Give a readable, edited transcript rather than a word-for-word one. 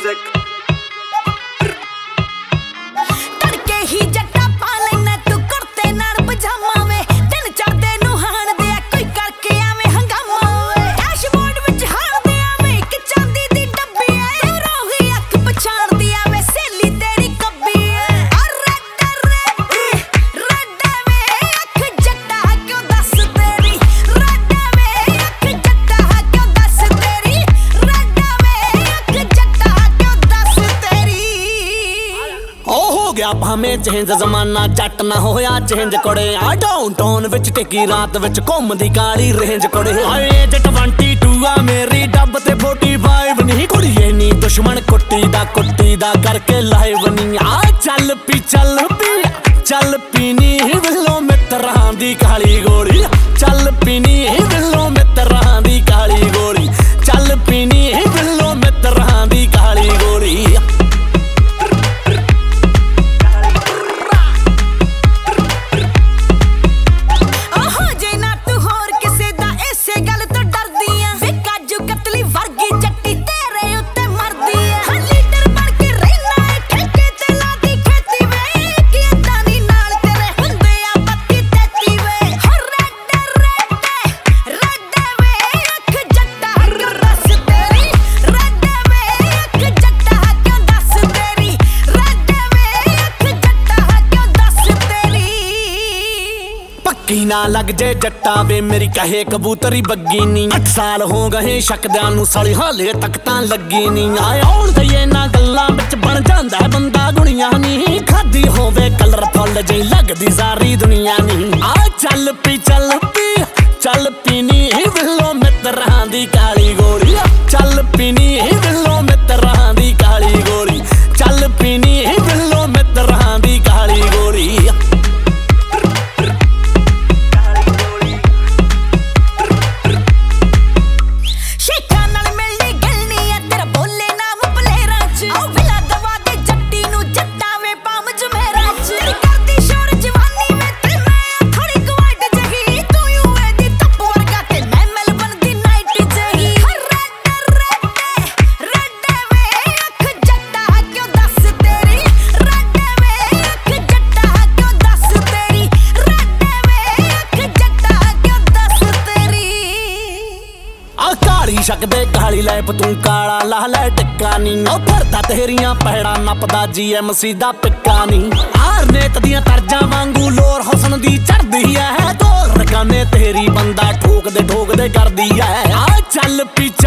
music. तड़के ही जट्टा पा लेना तू कुर्ते नाल पजामा वे दिन चढ़दे नू हाण दे कोई करके आवे हंगामा वे डैशबोर्ड विच हाण दे आवे कि चांदी दी डब्बी ऐ रोही अख पछाण दी आवे सहेली तेरी कब्बी ऐ रड वे अख जट्टा क्यों दस तेरी रड वे अख जट्टा क्यों दस तेरी रड वे अख जट्टा क्यों दस तेरी ओ हो गया भाਵੇਂ चेंज जमाना जट ना होया चेंज कोड़े आ डाउनटाउन विच टिकी रात विच घुमदी काली रेंज कोड़े आए एज 22 आ मेरी डब ते 45 नहीं कुड़िए नी दुश्मन कुट्टी दा करके लाइव नहीं आ चल पी नी विलो मित्रां दी काली गोली चल पी नी विलो मित्रां दी काली गोली चल पी नी विलो मित्रां दी काली गोली की ना लग जे जट्टा वे मेरी कहे कबूतरी बग्गी नी 8 साल हो गए शकदियां नू साली हाले तक तां लगी नी आए आउण ते इन्हां गल्लां विच बन जांदा बंदा दुनिया नी खादी होवे कलरफुल जी लगदी सारी दुनिया नी आ चल पी नी विलो मित्रां दी काली गोली चल पी नी विलो मित्रां दी काली गोली चल पी नी विलो मित्रां दी काली गोली शकदे काली लैप तू काला ला लै टिक्का नी ओ भरदा तेरियां पैड़ा नपदा GMC दा पिक्का नी आरनेत दियां तरजां वांगू लोर हुसन दी चढ़दी ऐ दो रगाने तेरी बंदा ठोकदे करदी ऐ आ चल पी